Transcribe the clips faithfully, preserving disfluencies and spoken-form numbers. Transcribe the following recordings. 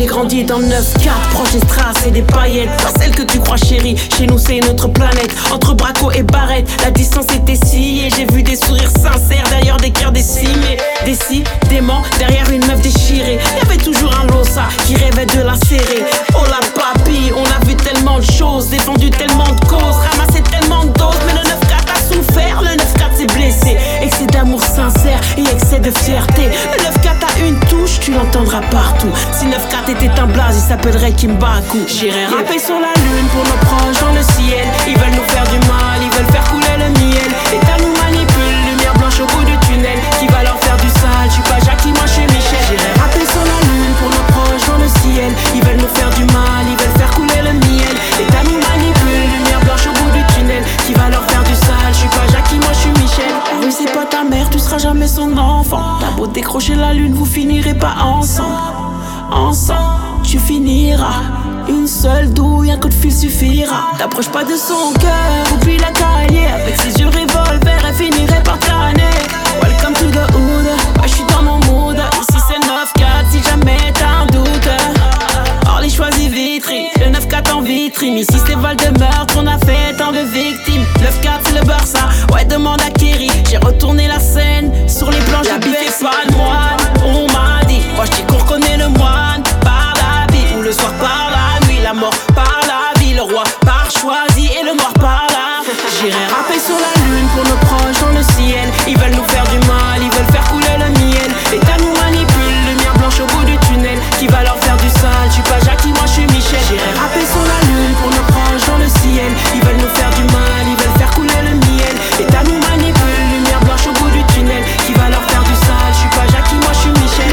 j'ai grandi dans le neuf quatre, proche des strass et des paillettes. Pas celle que tu crois chérie, chez nous c'est une autre planète. Entre Braco et Barrette, la distance était sciée. J'ai vu des sourires sincères derrière des cœurs décimés. Décidément, derrière une meuf déchirée, y'avait toujours un losa qui rêvait de la serrer. Oh la papy, on a vu tellement de choses, défendu tellement de causes, ramassé tellement de doses. Mais le neuf quatre a souffert, le neuf quatre s'est blessé. Excès d'amour sincère et excès de fierté. Le neuf quatre a une touche, tu l'entendras partout. Si neuf quatre était un blaze, il s'appellerait Kimbaku. J'irai rapper sur la lune pour nos proches dans le ciel. Ils veulent nous faire du mal, ils veulent faire couler le miel. L'État nous manipule, lumière blanche au bout du tunnel. Qui va leur faire du sale, je suis pas Jackie, moi je suis Michel. J'irai rapper sur la lune pour nos proches dans le ciel. Ils veulent nous faire du mal, ils veulent faire couler le miel. L'État nous manipule, lumière blanche au bout du tunnel. Qui va leur faire du sale, je suis pas Jackie, moi je suis Michel. Oui, c'est pas ta mère, tu seras jamais son enfant. T'as beau décrocher la lune, vous finirez pas ensemble. Ensemble, tu finiras. Une seule douille, un coup de fil suffira. T'approches pas de son cœur, oublie la cahier. Avec ses yeux revolver, elle finirait par planer. Welcome to the hood, ouais, j'suis dans mon mood. Ici c'est le neuf quatre, si jamais t'as un doute. Orly choisit Vitry, le neuf quatre en vitrine. Ici c'est Val de meurtre, on a fait tant de victimes. neuf quatre c'est le Barça, ouais demande à Kerry. J'ai retourné la scène, sur les planches à biffé pas le moine. On m'a dit, moi j'dis qu'on reconnaît le moine par la vie, ou le soir par la nuit. La mort par la vie, le roi par choisi et le noir par là. J'irai rapper sur la lune pour nos proches dans le ciel. Ils veulent nous faire du mal, ils veulent faire couler le miel. L'État nous manipule, lumière blanche au bout du tunnel. Qui va leur faire du sale, je suis pas Jackie, moi je suis Michel. J'irai rapper sur la lune pour nos proches dans le ciel. Ils veulent nous faire du mal, ils veulent faire couler le miel. L'État nous manipule, lumière blanche au bout du tunnel. Qui va leur faire du sale, je suis pas Jackie, moi je suis Michel.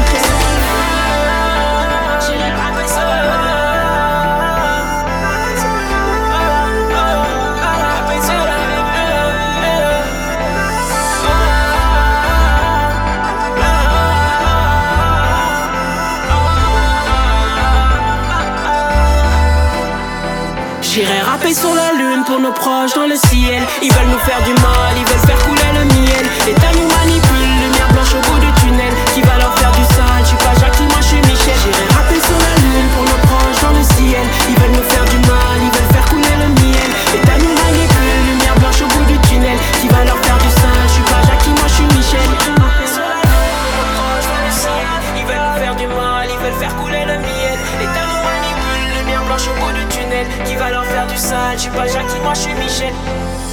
J'irai rapper sur la lune. J'irai rapper sur la lune pour nos proches dans le ciel. Ils veulent nous faire du mal, ils veulent faire couler le miel. L'État nous manipule, lumière blanche au bout du tunnel. Qui va leur faire du sale, je suis pas Jackie, moi je suis Michel. J'irai rapper sur la lune pour nos proches dans le ciel. Ils veulent nous faire du mal, ils veulent faire couler le miel. L'État nous manipule, lumière blanche au bout du tunnel. Qui va leur faire du sale, je suis pas Jackie, moi je suis Michel. Ils veulent nous faire du mal, ils veulent faire couler le miel. L'État nous manipule, lumière blanche au bout du tunnel. Qui va leur faire du sale, je suis pas Jackie, moi je suis Michel.